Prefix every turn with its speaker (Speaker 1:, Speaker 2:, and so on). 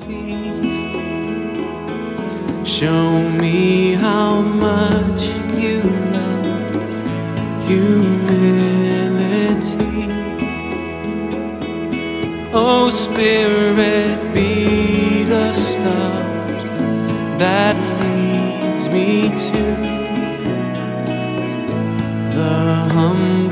Speaker 1: feet. Show me how much you love humility. Oh Spirit, be the star that leads me to the humble